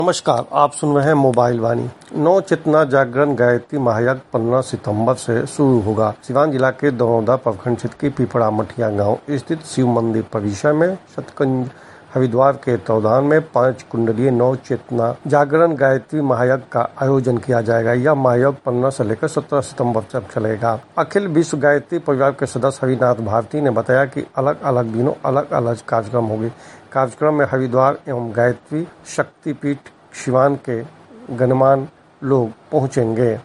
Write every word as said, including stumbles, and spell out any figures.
नमस्कार, आप सुन रहे हैं मोबाइल वाणी। नौ चेतना जागरण गायत्री महायज्ञ पंद्रह सितंबर से शुरू होगा। सिवान जिला के दरौदा प्रखंड क्षेत्र के पिपरा मठिया गांव स्थित शिव मंदिर परिसर में सतकंज हरिद्वार के तत्वावधान में पांच कुंडलीय नौ चेतना जागरण गायत्री महायज्ञ का आयोजन किया जाएगा। यह महायज्ञ पंद्रह से लेकर सत्रह सितंबर तक चलेगा। अखिल विश्व गायत्री परिवार के सदस्य हरिनाथ भारती ने बताया कि अलग अलग दिनों अलग अलग कार्यक्रम होंगे। कार्यक्रम में हरिद्वार एवं गायत्री शक्तिपीठ सिवान के गणमान्य लोग पहुंचेंगे।